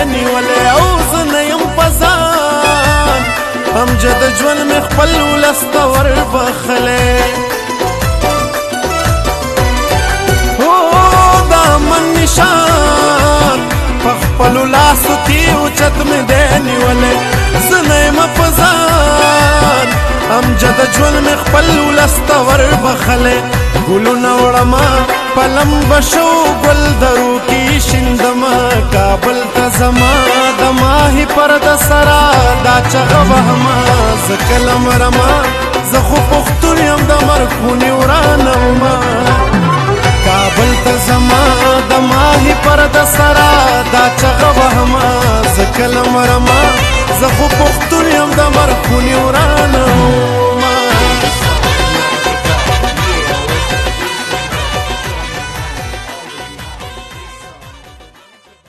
نیولې او زه نه یم په ځان امجد ژوند مې خپل ولس ته وربخلی هو دا من نشان په خپلو لاسو کې اوچت مې دی نیولې زه نه یم په ځان امجد ژوند مې خپل ولس ته وربخلی ګلونه وړمه په لمبه شو ګل درو کې شیندمه کابل ته ځمه د ماهي پرده سره دا چغه وهمه زه کله مرمه زه خو پښتون یم د مرګ خونې ورانه ومه کابل ته ځمه د ماهي پرده سره دا چغه وهمه زه کله مرمه زه خو پښتون یم د مرګ خونې ورانه ومه